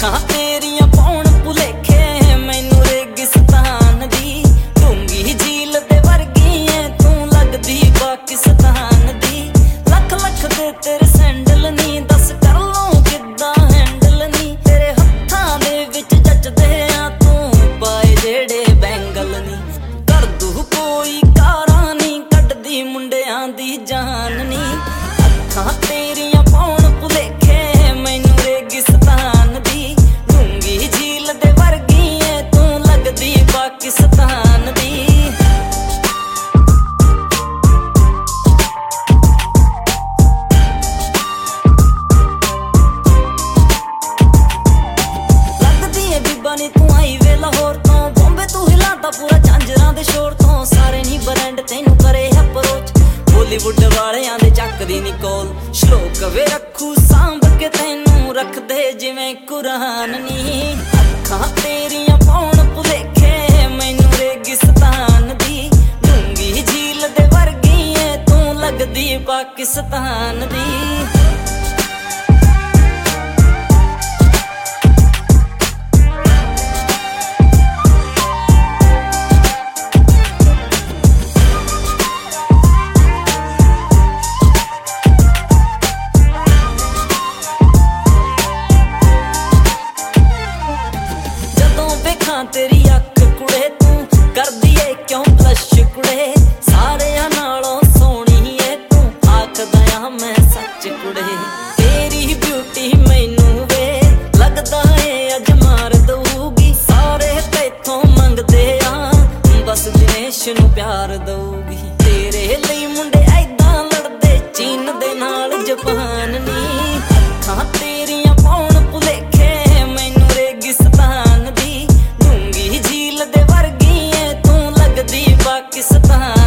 ਅੱਖਾਂ ਤੇਰੀਆਂ ਪਾਉਣ ਭੁਲੇਖੇ ਮੈਨੂੰ ਰੇਗਿਸਤਾਨ ਦੀ ਡੂੰਗੀ ਝੀਲ ਦੇ ਵਰਗੀ ਐ ਤੂੰ ਲੱਗਦੀ ਪਾਕਿਸਤਾਨ ਦੀ ਲੱਖ ਲੱਖ ਦੇ ਤੇਰੇ ਸੈਂਡਲ ਨੀ ਦੱਸ ਕਰ ਲਊਂ ਕਿੱਦਾਂ ਹੈਂਡਲ ਨੀ ਤੇਰੇ ਹੱਥਾਂ ਦੇ ਵਿੱਚ ਜੱਜਦੇ ਆ ਤੂੰ ਪਾਏ ਜਿਹੜੇ ਬੈਂਗਲ ਨੀ ਕਰ ਦੂ ਕੋਈ ਕਾਰਾਂ ਨੀ ਕੱਢਦੀ ਮੁੰਡਿਆਂ ਦੀ ਜਾਨ ਨੀ ਅੱਖਾਂ ਤੇਰੀਆਂ ਪਾਉਣ ਭੁਲੇਖੇ ਮੈਨੂੰ ਰੇਗਿਸਤਾਨ ਦੀ ਡੂੰਗੀ ਝੀਲ ਦੇ ਵਰਗੀ ਐ ਤੂੰ ਲੱਗਦੀ ਪਾਕਿਸਤਾਨ ਦੀ ਨੀ ਤੂੰ ਆਈ ਵੇ ਲਾਹੌਰ ਤੋਂ ਬੰਬੇ ਤੂੰ ਹਿਲਾਤਾ ਪੂਰਾ ਝਾਂਜਰਾਂ ਦੇ ਸ਼ੋਰ ਤੋਂ ਸਾਰੇ ਨੀ ਬ੍ਰਾਂਡ ਤੈਨੂੰ ਕਰੇ ਅਪਰੋਚ ਬਾਲੀਵੁੱਡ ਵਾਲਿਆਂ ਦੇ ਚੱਕਦੀ ਨੀ ਕੋਲ ਸ਼ਲੋਕ ਵੇ ਰੱਖੂ ਸਾਂਭ ਕੇ ਤੈਨੂੰ ਰੱਖਦੇ ਜਿਵੇਂ ਕੁਰਾਨ ਨੀ ਅੱਖਾਂ ਤੇਰੀਆਂ ਪਾਉਣ ਭੁਲੇਖੇ ਮੈਨੂੰ ਰੇਗਿਸਤਾਨ ਦੀ ਡੂੰਗੀ ਝੀਲ ਦੇ ਵਰਗੀ ਐ ਤੂੰ ਲੱਗਦੀ ਪਾਕਿਸਤਾਨ ਦੀ ਤੇਰੀ ਅੱਖ ਕੁੜੇ ਤੂੰ ਕਰਦੀ ਏ ਕਿਉਂ ਬਲਸ਼ ਕੁੜੇ ਸਾਰਿਆਂ ਨਾਲੋਂ ਸੋਹਣੀ ਏ ਤੂੰ ਆਖਦਾ ਆ ਮੈਂ ਸੱਚ ਕੁੜੇ ਤੇਰੀ ਬਿਊਟੀ ਮੈਨੂੰ ਵੇ ਲੱਗਦਾ ਏ ਅੱਜ ਮਾਰ ਦਊਗੀ ਸਾਰੇ ਤੇਥੋਂ ਮੰਗਦੇ ਆ ਬਸ ਦਿਨੇਸ਼ ਨੂੰ ਪਿਆਰ ਦਊਗੀ ਤੇਰੇ ਲਈ ਮੁੰਡੇ ਐਦਾਂ ਲੜਦੇ ਚੀਨ ਦੇ ਨਾਲ ਜਾਪਾਨ ਨੀ ਅੱਖਾਂ ਤੇਰੀਆਂ ਪਾਉਣ ਭੁਲੇਖੇ ਮੈਨੂੰ ਰੇਗਿਸਤਾਨ ਦੀ ਝੀਲ ਦੇ ਵਰਗੀ ਐ ਤੂੰ ਲੱਗਦੀ ਪਾਕਿਸਤਾਨ